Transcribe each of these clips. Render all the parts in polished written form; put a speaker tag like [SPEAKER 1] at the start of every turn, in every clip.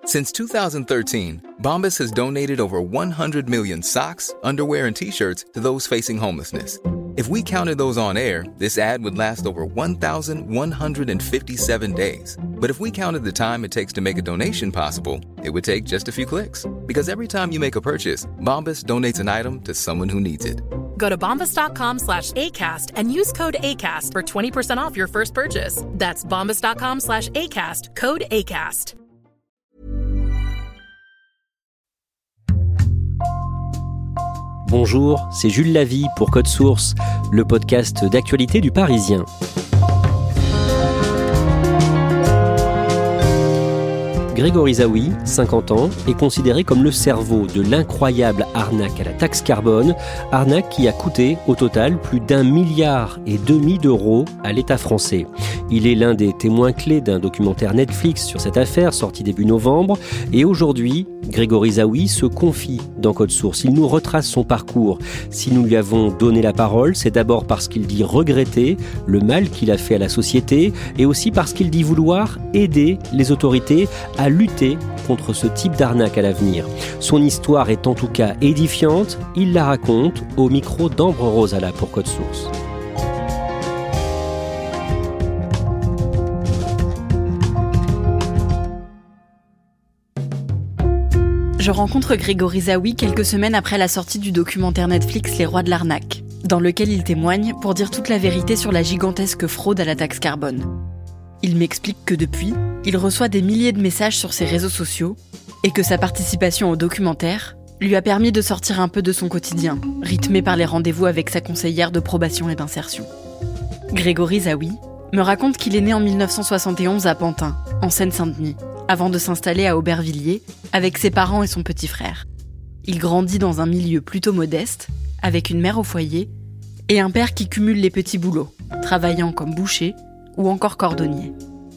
[SPEAKER 1] Since 2013, Bombas has donated over 100 million socks, underwear, and T-shirts to those facing homelessness. If we counted those on air, this ad would last over 1,157 days. But if we counted the time it takes to make a donation possible, it would take just a few clicks. Because every time you make a purchase, Bombas donates an item to someone who needs it.
[SPEAKER 2] Go to bombas.com/ACAST and use code ACAST for 20% off your first purchase. That's bombas.com/ACAST, code ACAST.
[SPEAKER 3] Bonjour, c'est Jules Lavie pour Code Source, le podcast d'actualité du Parisien. Grégory Zaouï, 50 ans, est considéré comme le cerveau de l'incroyable arnaque à la taxe carbone, arnaque qui a coûté au total plus d'1,5 milliard d'euros à l'État français. Il est l'un des témoins clés d'un documentaire Netflix sur cette affaire sorti début novembre et aujourd'hui, Grégory Zaouï se confie dans Code Source. Il nous retrace son parcours. Si nous lui avons donné la parole, c'est d'abord parce qu'il dit regretter le mal qu'il a fait à la société et aussi parce qu'il dit vouloir aider les autorités à lutter contre ce type d'arnaque à l'avenir. Son histoire est en tout cas édifiante. Il la raconte au micro d'Ambre Rosala pour Code Source.
[SPEAKER 4] Je rencontre Grégory Zaouï quelques semaines après la sortie du documentaire Netflix Les Rois de l'arnaque, dans lequel il témoigne pour dire toute la vérité sur la gigantesque fraude à la taxe carbone. Il m'explique que depuis, il reçoit des milliers de messages sur ses réseaux sociaux et que sa participation au documentaire lui a permis de sortir un peu de son quotidien, rythmé par les rendez-vous avec sa conseillère de probation et d'insertion. Grégory Zaouï me raconte qu'il est né en 1971 à Pantin, en Seine-Saint-Denis, avant de s'installer à Aubervilliers avec ses parents et son petit frère. Il grandit dans un milieu plutôt modeste, avec une mère au foyer et un père qui cumule les petits boulots, travaillant comme boucher ou encore cordonnier.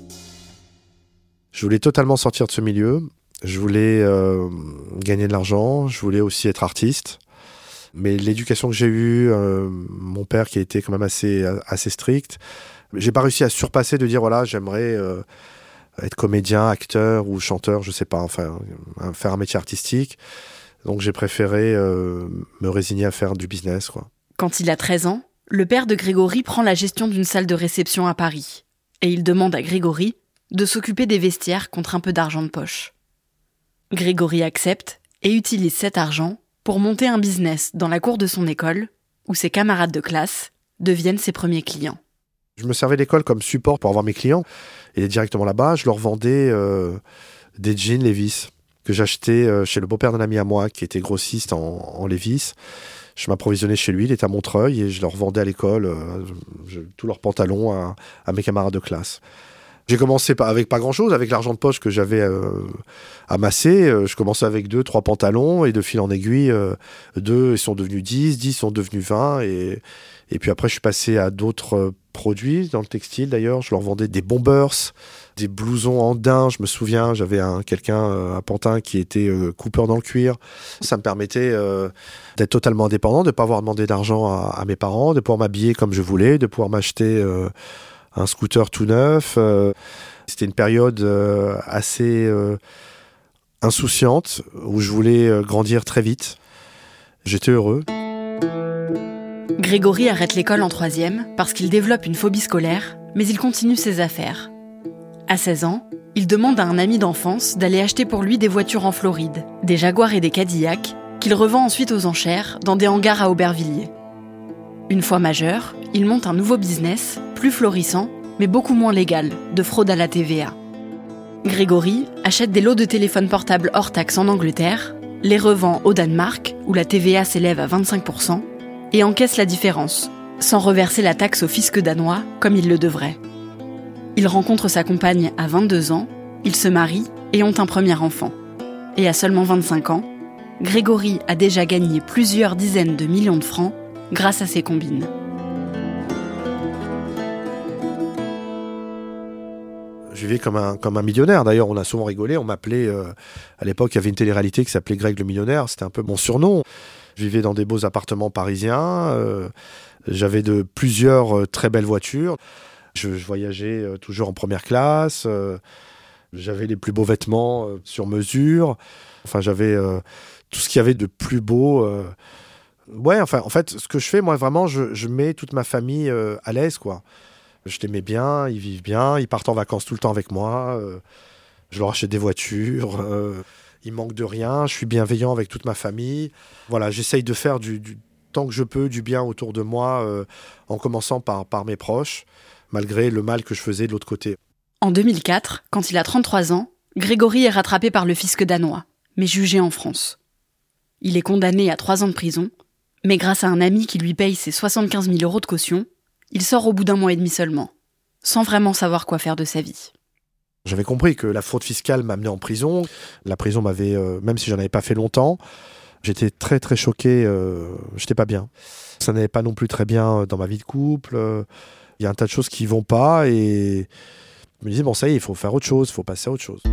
[SPEAKER 5] Je voulais totalement sortir de ce milieu. Je voulais gagner de l'argent. Je voulais aussi être artiste. Mais l'éducation que j'ai eue, mon père qui a été quand même assez strict, j'ai pas réussi à surpasser de dire voilà, j'aimerais être comédien, acteur ou chanteur, je sais pas, enfin faire un métier artistique. Donc j'ai préféré me résigner à faire du business, quoi. Quand
[SPEAKER 4] il a 13 ans, le père de Grégory prend la gestion d'une salle de réception à Paris. Et il demande à Grégory de s'occuper des vestiaires contre un peu d'argent de poche. Grégory accepte et utilise cet argent pour monter un business dans la cour de son école, où ses camarades de classe deviennent ses premiers clients.
[SPEAKER 5] Je me servais d'école comme support pour avoir mes clients. Et directement là-bas, je leur vendais des jeans Levi's que j'achetais chez le beau-père d'un ami à moi qui était grossiste en Levi's. Je m'approvisionnais chez lui, il était à Montreuil, et je leur vendais à l'école tous leurs pantalons à mes camarades de classe. J'ai commencé avec pas grand-chose, avec l'argent de poche que j'avais amassé. Je commençais avec 2-3 pantalons, et de fil en aiguille, 2 ils sont devenus 10 sont devenus 20. Et puis après, je suis passé à d'autres produits, dans le textile d'ailleurs. Je leur vendais des bombers, des blousons en daim. Je me souviens, j'avais quelqu'un à Pantin qui était coupeur dans le cuir. Ça me permettait d'être totalement indépendant, de ne pas avoir demandé d'argent à mes parents, de pouvoir m'habiller comme je voulais, de pouvoir m'acheter un scooter tout neuf. C'était une période assez insouciante où je voulais grandir très vite. J'étais heureux.
[SPEAKER 4] Grégory arrête l'école en 3e parce qu'il développe une phobie scolaire, mais il continue ses affaires. À 16 ans, il demande à un ami d'enfance d'aller acheter pour lui des voitures en Floride, des Jaguars et des Cadillacs, qu'il revend ensuite aux enchères dans des hangars à Aubervilliers. Une fois majeur, il monte un nouveau business, plus florissant, mais beaucoup moins légal, de fraude à la TVA. Grégory achète des lots de téléphones portables hors taxe en Angleterre, les revend au Danemark, où la TVA s'élève à 25%, et encaisse la différence, sans reverser la taxe au fisc danois comme il le devrait. Il rencontre sa compagne à 22 ans, ils se marient et ont un premier enfant. Et à seulement 25 ans, Grégory a déjà gagné plusieurs dizaines de millions de francs grâce à ses combines.
[SPEAKER 5] Je vivais comme un millionnaire. D'ailleurs, on a souvent rigolé. On m'appelait... à l'époque, il y avait une télé-réalité qui s'appelait Greg le millionnaire. C'était un peu mon surnom. Je vivais dans des beaux appartements parisiens. J'avais plusieurs très belles voitures. Je voyageais toujours en première classe. J'avais les plus beaux vêtements sur mesure. Enfin, j'avais tout ce qu'il y avait de plus beau. Ouais, enfin, en fait, ce que je fais, moi, vraiment, je mets toute ma famille à l'aise, quoi. Je les mets bien, ils vivent bien, ils partent en vacances tout le temps avec moi. Je leur achète des voitures. Ils manquent de rien. Je suis bienveillant avec toute ma famille. Voilà, j'essaye de faire du tant que je peux du bien autour de moi, en commençant par mes proches, malgré le mal que je faisais de l'autre côté.
[SPEAKER 4] En 2004, quand il a 33 ans, Grégory est rattrapé par le fisc danois, mais jugé en France. Il est condamné à 3 ans de prison, mais grâce à un ami qui lui paye ses 75 000 € de caution, il sort au bout d'1 mois et demi seulement, sans vraiment savoir quoi faire de sa vie.
[SPEAKER 5] J'avais compris que la fraude fiscale m'amenait en prison. La prison m'avait, même si j'en avais pas fait longtemps, j'étais très très choqué, j'étais pas bien. Ça n'allait pas non plus très bien dans ma vie de couple. Il y a un tas de choses qui vont pas et je me disais, bon ça y est, il faut faire autre chose, il faut passer à autre chose.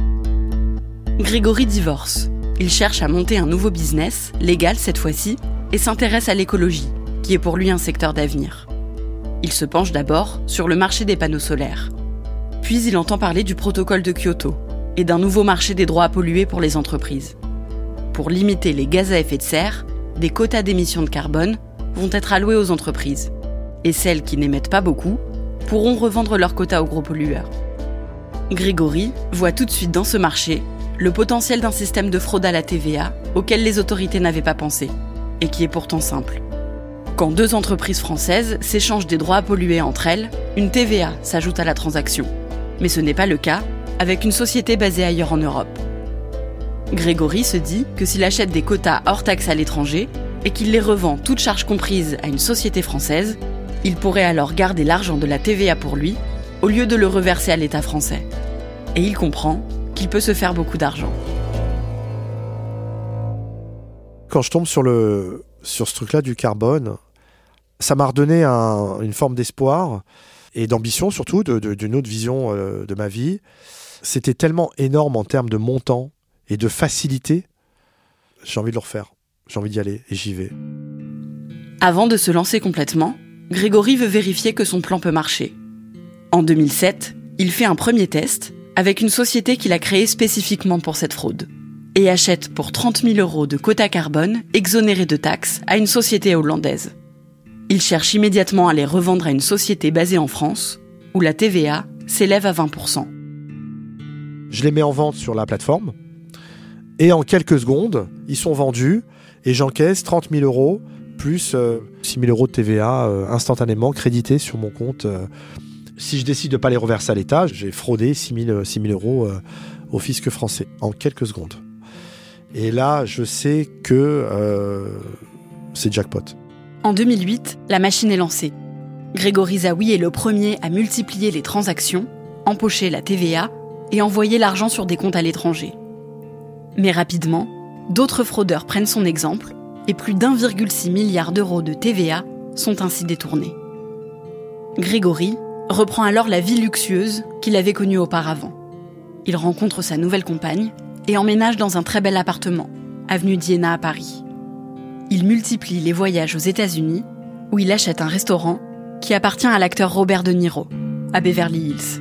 [SPEAKER 4] Grégory divorce. Il cherche à monter un nouveau business, légal cette fois-ci, et s'intéresse à l'écologie, qui est pour lui un secteur d'avenir. Il se penche d'abord sur le marché des panneaux solaires. Puis il entend parler du protocole de Kyoto et d'un nouveau marché des droits à polluer pour les entreprises. Pour limiter les gaz à effet de serre, des quotas d'émissions de carbone vont être alloués aux entreprises. Et celles qui n'émettent pas beaucoup pourront revendre leurs quotas aux gros pollueurs. Grégory voit tout de suite dans ce marché le potentiel d'un système de fraude à la TVA auquel les autorités n'avaient pas pensé, et qui est pourtant simple. Quand 2 entreprises françaises s'échangent des droits à polluer entre elles, une TVA s'ajoute à la transaction. Mais ce n'est pas le cas avec une société basée ailleurs en Europe. Grégory se dit que s'il achète des quotas hors taxe à l'étranger et qu'il les revend toutes charges comprises à une société française, il pourrait alors garder l'argent de la TVA pour lui au lieu de le reverser à l'État français. Et il comprend qu'il peut se faire beaucoup d'argent.
[SPEAKER 5] Quand je tombe sur ce truc-là du carbone, ça m'a redonné une forme d'espoir et d'ambition surtout, d'une autre vision de ma vie. C'était tellement énorme en termes de montant et de facilité, j'ai envie de le refaire. J'ai envie d'y aller et j'y vais.
[SPEAKER 4] Avant de se lancer complètement, Grégory veut vérifier que son plan peut marcher. En 2007, il fait un premier test avec une société qu'il a créée spécifiquement pour cette fraude et achète pour 30 000 € de quotas carbone exonérés de taxes à une société hollandaise. Il cherche immédiatement à les revendre à une société basée en France où la TVA s'élève à 20%.
[SPEAKER 5] Je les mets en vente sur la plateforme et en quelques secondes, ils sont vendus et j'encaisse 30 000 € plus 6 000 € de TVA instantanément crédités sur mon compte. Si je décide de ne pas les reverser à l'État, j'ai fraudé 6 000 € au fisc français en quelques secondes. Et là, je sais que c'est jackpot.
[SPEAKER 4] En 2008, la machine est lancée. Grégory Zaoui est le premier à multiplier les transactions, empocher la TVA et envoyer l'argent sur des comptes à l'étranger. Mais rapidement, d'autres fraudeurs prennent son exemple et plus d'1,6 milliard d'euros de TVA sont ainsi détournés. Grégory reprend alors la vie luxueuse qu'il avait connue auparavant. Il rencontre sa nouvelle compagne et emménage dans un très bel appartement, avenue d'Iéna à Paris. Il multiplie les voyages aux États-Unis, où il achète un restaurant qui appartient à l'acteur Robert De Niro, à Beverly Hills.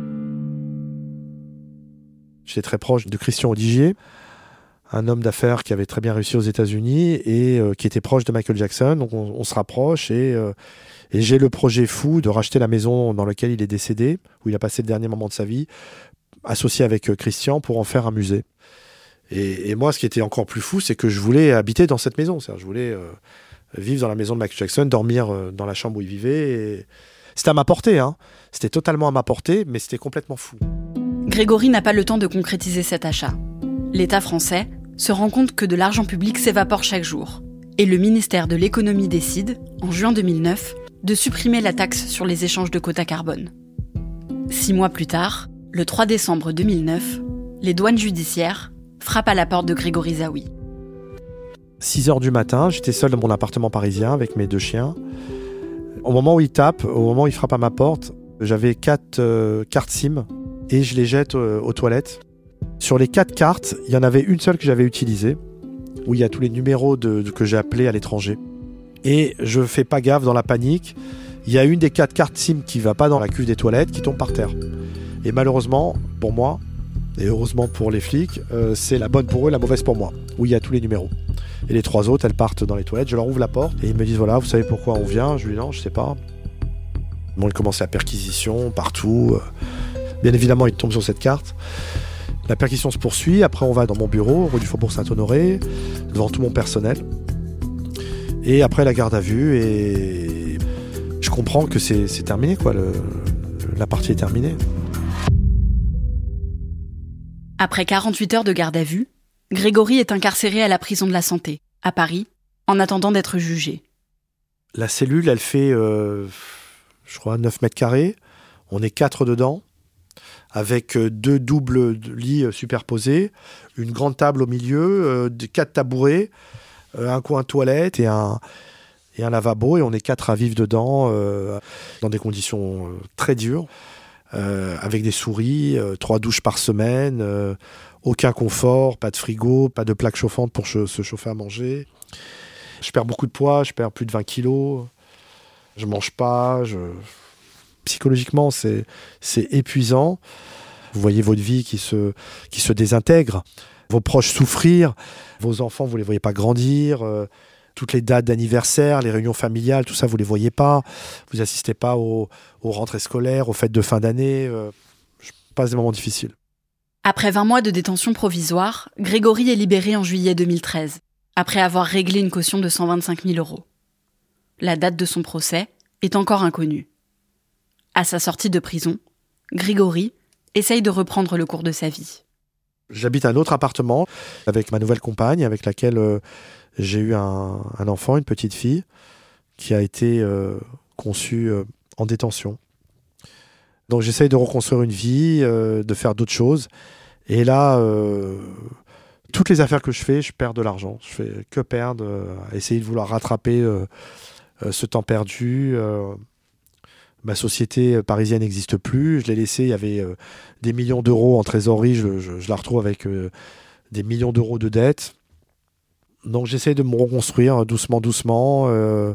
[SPEAKER 5] J'étais très proche de Christian Audigier, un homme d'affaires qui avait très bien réussi aux États-Unis et qui était proche de Michael Jackson. Donc on se rapproche et j'ai le projet fou de racheter la maison dans laquelle il est décédé, où il a passé le dernier moment de sa vie, associé avec Christian pour en faire un musée. Et moi, ce qui était encore plus fou, c'est que je voulais habiter dans cette maison. C'est-à-dire, je voulais vivre dans la maison de Michael Jackson, dormir dans la chambre où il vivait. Et c'était à ma portée, hein. C'était totalement à ma portée, mais c'était complètement fou.
[SPEAKER 4] Grégory n'a pas le temps de concrétiser cet achat. L'État français se rend compte que de l'argent public s'évapore chaque jour. Et le ministère de l'économie décide, en juin 2009, de supprimer la taxe sur les échanges de quotas carbone. 6 mois plus tard, le 3 décembre 2009, les douanes judiciaires frappent à la porte de Grégory Zaoui.
[SPEAKER 5] 6h du matin, j'étais seul dans mon appartement parisien avec mes 2 chiens. Au moment où il tape, au moment où il frappe à ma porte, j'avais 4 cartes SIM et je les jette aux toilettes. Sur les 4 cartes, il y en avait une seule que j'avais utilisée, où il y a tous les numéros que j'ai appelés à l'étranger. Et je fais pas gaffe dans la panique. Il y a une des 4 cartes SIM qui va pas dans la cuve des toilettes, qui tombe par terre. Et malheureusement, pour moi, et heureusement pour les flics, c'est la bonne pour eux, la mauvaise pour moi, où il y a tous les numéros. Et les 3 autres, elles partent dans les toilettes, je leur ouvre la porte, et ils me disent, voilà, vous savez pourquoi on vient ? Je lui dis, non, je sais pas. Bon, ils commencent la perquisition partout. Bien évidemment, ils tombent sur cette carte. La perquisition se poursuit, après on va dans mon bureau, rue du Faubourg Saint-Honoré, devant tout mon personnel. Et après la garde à vue, et je comprends que c'est terminé, quoi. La partie est terminée.
[SPEAKER 4] Après 48 heures de garde à vue, Grégory est incarcéré à la prison de la Santé, à Paris, en attendant d'être jugé.
[SPEAKER 5] La cellule, elle fait, je crois, 9 mètres carrés. On est 4 dedans, avec 2 doubles lits superposés, une grande table au milieu, 4 tabourets, un coin toilette et un lavabo. Et on est 4 à vivre dedans, dans des conditions très dures. Avec des souris, 3 douches par semaine, aucun confort, pas de frigo, pas de plaque chauffante pour se chauffer à manger. Je perds beaucoup de poids, je perds plus de 20 kilos, je mange pas, psychologiquement c'est épuisant. Vous voyez votre vie qui se désintègre, vos proches souffrir, vos enfants vous les voyez pas grandir, toutes les dates d'anniversaire, les réunions familiales, tout ça, vous ne les voyez pas. Vous n'assistez pas aux rentrées scolaires, aux fêtes de fin d'année. Je passe des moments difficiles.
[SPEAKER 4] Après 20 mois de détention provisoire, Grégory est libéré en juillet 2013, après avoir réglé une caution de 125 000 €. La date de son procès est encore inconnue. À sa sortie de prison, Grégory essaye de reprendre le cours de sa vie.
[SPEAKER 5] J'habite un autre appartement avec ma nouvelle compagne, avec laquelle j'ai eu un enfant, une petite fille, qui a été conçue en détention. Donc j'essaye de reconstruire une vie, de faire d'autres choses. Et là, toutes les affaires que je fais, je perds de l'argent. Je fais que perdre, essayer de vouloir rattraper ce temps perdu. Ma société parisienne n'existe plus. Je l'ai laissée, il y avait des millions d'euros en trésorerie. Je la retrouve avec des millions d'euros de dettes. Donc j'essaie de me reconstruire doucement,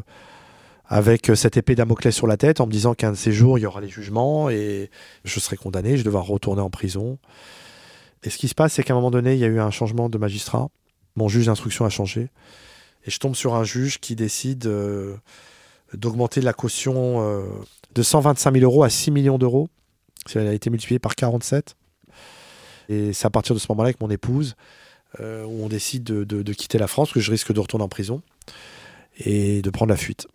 [SPEAKER 5] avec cette épée Damoclès sur la tête, en me disant qu'un de ces jours, il y aura les jugements et je serai condamné, je vais devoir retourner en prison. Et ce qui se passe, c'est qu'à un moment donné, il y a eu un changement de magistrat. Mon juge d'instruction a changé. Et je tombe sur un juge qui décide d'augmenter la caution de 125 000 € à 6 millions d'euros. Elle a été multipliée par 47. Et c'est à partir de ce moment-là avec mon épouse où on décide de quitter la France, parce que je risque de retourner en prison et de prendre la fuite.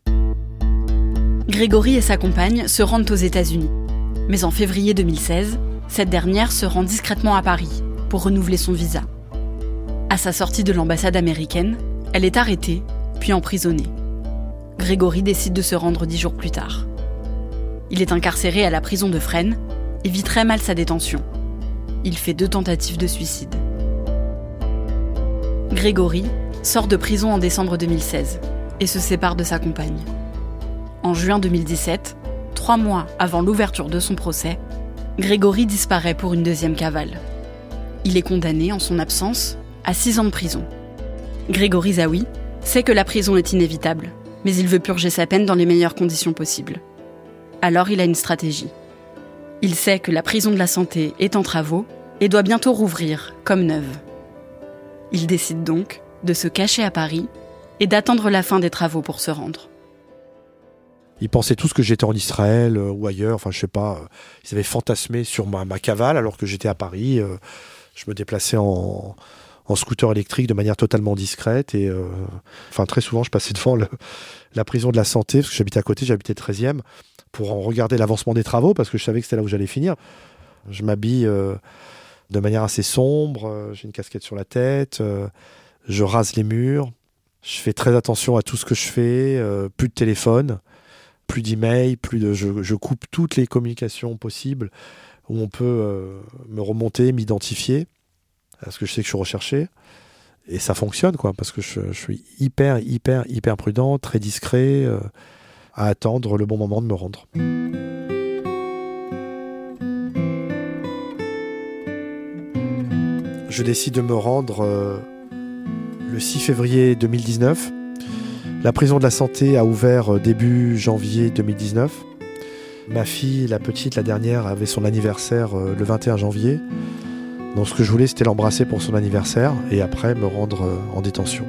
[SPEAKER 4] Grégory et sa compagne se rendent aux États-Unis. Mais en février 2016, cette dernière se rend discrètement à Paris pour renouveler son visa. À sa sortie de l'ambassade américaine, elle est arrêtée, puis emprisonnée. Grégory décide de se rendre 10 jours plus tard. Il est incarcéré à la prison de Fresnes et vit très mal sa détention. Il fait 2 tentatives de suicide. Grégory sort de prison en décembre 2016 et se sépare de sa compagne. En juin 2017, 3 mois avant l'ouverture de son procès, Grégory disparaît pour une 2e cavale. Il est condamné, en son absence, à 6 ans de prison. Grégory Zaoui sait que la prison est inévitable, mais il veut purger sa peine dans les meilleures conditions possibles. Alors il a une stratégie. Il sait que la prison de la Santé est en travaux et doit bientôt rouvrir, comme neuve. Il décide donc de se cacher à Paris et d'attendre la fin des travaux pour se rendre.
[SPEAKER 5] Ils pensaient tous que j'étais en Israël ou ailleurs, enfin je sais pas. Ils avaient fantasmé sur ma cavale alors que j'étais à Paris. Je me déplaçais en scooter électrique de manière totalement discrète. Et très souvent je passais devant la prison de la Santé, parce que j'habitais à côté, j'habitais 13e, pour en regarder l'avancement des travaux, parce que je savais que c'était là où j'allais finir. Je m'habille de manière assez sombre, j'ai une casquette sur la tête, je rase les murs, je fais très attention à tout ce que je fais, plus de téléphone, plus d'email, je coupe toutes les communications possibles où on peut me remonter, m'identifier, parce que je sais que je suis recherché. Et ça fonctionne, quoi, parce que je suis hyper prudent, très discret, à attendre le bon moment de me rendre. Je décide de me rendre le 6 février 2019. La prison de la Santé a ouvert début janvier 2019. Ma fille, la petite, la dernière, avait son anniversaire le 21 janvier. Donc ce que je voulais, c'était l'embrasser pour son anniversaire et après me rendre en détention.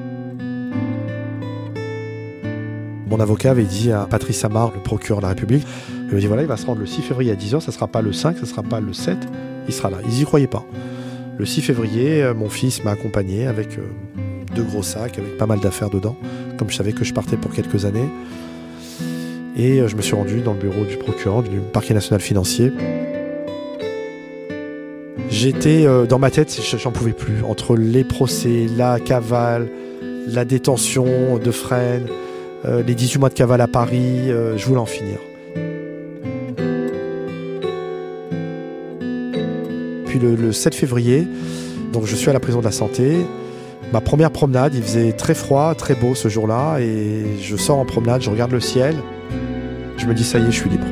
[SPEAKER 5] Mon avocat avait dit à Patrice Amar, le procureur de la République, il m'a dit voilà, il va se rendre le 6 février à 10h, ça ne sera pas le 5, ça ne sera pas le 7, il sera là. Ils n'y croyaient pas. Le 6 février, mon fils m'a accompagné avec 2 gros sacs, avec pas mal d'affaires dedans, comme je savais que je partais pour quelques années. Et je me suis rendu dans le bureau du procureur du parquet national financier. J'étais dans ma tête, j'en pouvais plus. Entre les procès, la cavale, la détention de Fresnes, les 18 mois de cavale à Paris, je voulais en finir. Puis le 7 février, donc je suis à la prison de la Santé. Ma première promenade, il faisait très froid, très beau ce jour-là, et je sors en promenade, je regarde le ciel, je me dis ça y est, je suis libre.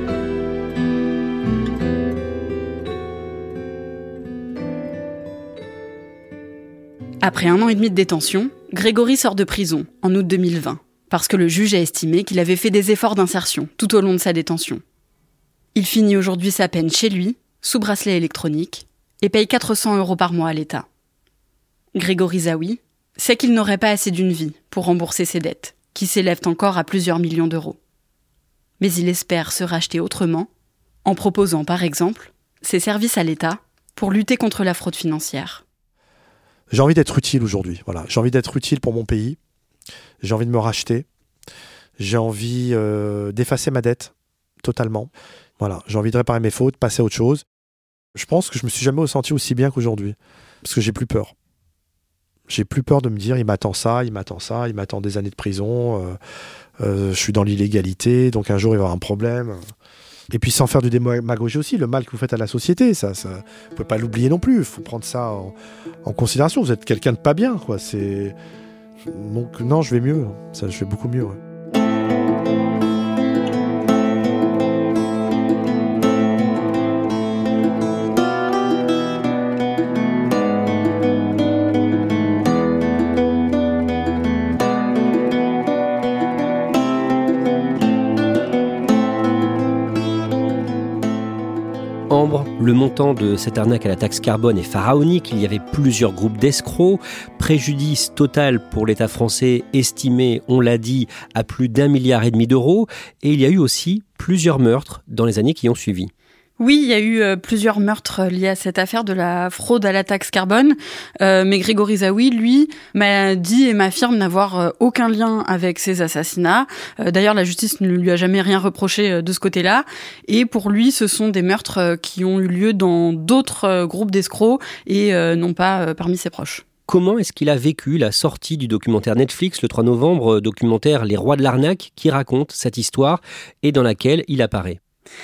[SPEAKER 4] Après 1 an et demi de détention, Grégory sort de prison en août 2020, parce que le juge a estimé qu'il avait fait des efforts d'insertion tout au long de sa détention. Il finit aujourd'hui sa peine chez lui, sous bracelet électronique, et paye 400 € par mois à l'État. Grégory Zaouy sait qu'il n'aurait pas assez d'une vie pour rembourser ses dettes, qui s'élèvent encore à plusieurs millions d'euros. Mais il espère se racheter autrement, en proposant par exemple ses services à l'État pour lutter contre la fraude financière.
[SPEAKER 5] J'ai envie d'être utile aujourd'hui. Voilà. J'ai envie d'être utile pour mon pays. J'ai envie de me racheter. J'ai envie d'effacer ma dette totalement. Voilà. J'ai envie de réparer mes fautes, passer à autre chose. Je pense que je me suis jamais ressenti aussi bien qu'aujourd'hui. Parce que j'ai plus peur. J'ai plus peur de me dire il m'attend ça, il m'attend des années de prison. Je suis dans l'illégalité, donc un jour il va y avoir un problème. Et puis sans faire du démagogie aussi, le mal que vous faites à la société, ça vous ne pouvez pas l'oublier non plus. Il faut prendre ça en considération. Vous êtes quelqu'un de pas bien, quoi. Donc non, je vais mieux. Je vais beaucoup mieux. Ouais.
[SPEAKER 3] Le montant de cette arnaque à la taxe carbone est pharaonique. Il y avait plusieurs groupes d'escrocs. Préjudice total pour l'État français estimé, on l'a dit, à plus d'1,5 milliard d'euros. Et il y a eu aussi plusieurs meurtres dans les années qui ont suivi.
[SPEAKER 4] Oui, il y a eu plusieurs meurtres liés à cette affaire de la fraude à la taxe carbone. Mais Grégory Zaouy, lui, m'a dit et m'affirme n'avoir aucun lien avec ces assassinats. D'ailleurs, la justice ne lui a jamais rien reproché de ce côté-là. Et pour lui, ce sont des meurtres qui ont eu lieu dans d'autres groupes d'escrocs et non pas parmi ses proches.
[SPEAKER 3] Comment est-ce qu'il a vécu la sortie du documentaire Netflix le 3 novembre, documentaire Les Rois de l'arnaque, qui raconte cette histoire et dans laquelle il apparaît ?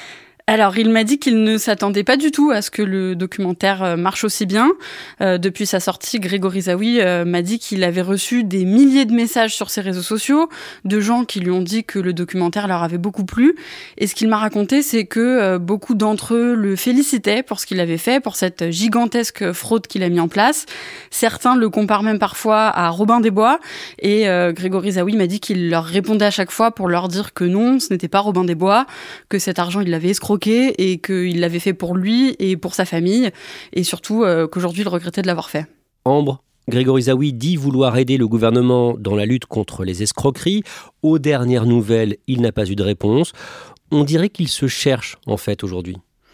[SPEAKER 4] Alors, il m'a dit qu'il ne s'attendait pas du tout à ce que le documentaire marche aussi bien. Depuis sa sortie, Grégory Zaouy m'a dit qu'il avait reçu des milliers de messages sur ses réseaux sociaux de gens qui lui ont dit que le documentaire leur avait beaucoup plu. Et ce qu'il m'a raconté, c'est que beaucoup d'entre eux le félicitaient pour ce qu'il avait fait, pour cette gigantesque fraude qu'il a mis en place. Certains le comparent même parfois à Robin des Bois. Et Grégory Zaouy m'a dit qu'il leur répondait à chaque fois pour leur dire que non, ce n'était pas Robin des Bois, que cet argent, il l'avait escroqué et qu'il l'avait fait pour lui et pour sa famille, et surtout qu'aujourd'hui il regrettait de l'avoir fait.
[SPEAKER 3] Ambre, Grégory Zaouy dit vouloir aider le gouvernement dans la lutte contre les escroqueries. Aux dernières nouvelles, il n'a pas eu de réponse. On dirait qu'il se cherche en fait aujourd'hui.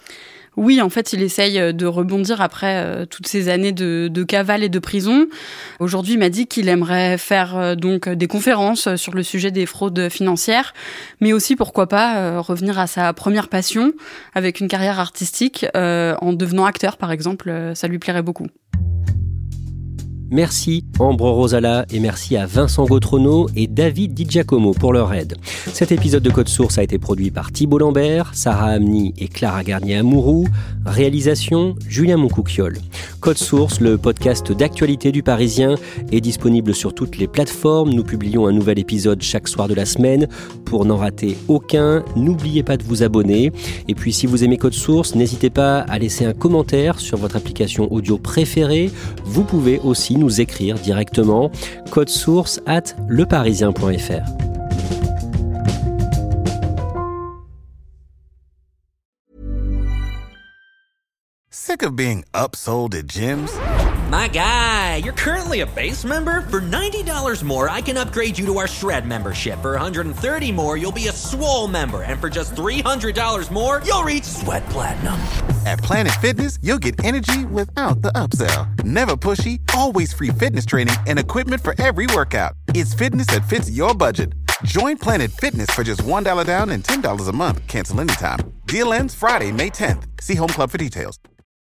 [SPEAKER 4] Oui, en fait, il essaye de rebondir après toutes ces années de cavale et de prison. Aujourd'hui, il m'a dit qu'il aimerait faire donc des conférences sur le sujet des fraudes financières, mais aussi, pourquoi pas, revenir à sa première passion avec une carrière artistique en devenant acteur, par exemple. Ça lui plairait beaucoup.
[SPEAKER 3] Merci Ambre Rosala et merci à Vincent Gautrono et David Di Giacomo pour leur aide. Cet épisode de Code Source a été produit par Thibault Lambert, Sarah Amni et Clara Garnier-Amouroux. Réalisation, Julien Moncouquiol. Code Source, le podcast d'actualité du Parisien, est disponible sur toutes les plateformes. Nous publions un nouvel épisode chaque soir de la semaine. Pour n'en rater aucun, n'oubliez pas de vous abonner. Et puis si vous aimez Code Source, n'hésitez pas à laisser un commentaire sur votre application audio préférée. Vous pouvez aussi nous écrire directement codesource@leparisien.fr.
[SPEAKER 6] Sick of being upsold at gyms?
[SPEAKER 7] My guy, you're currently a base member? For $90 more, I can upgrade you to our Shred membership. For $130 more, you'll be a Swole member. And for just $300 more, you'll reach Sweat Platinum.
[SPEAKER 6] At Planet Fitness, you'll get energy without the upsell. Never pushy, always free fitness training and equipment for every workout. It's fitness that fits your budget. Join Planet Fitness for just $1 down and $10 a month. Cancel anytime. Deal ends Friday, May 10th. See Home Club for details.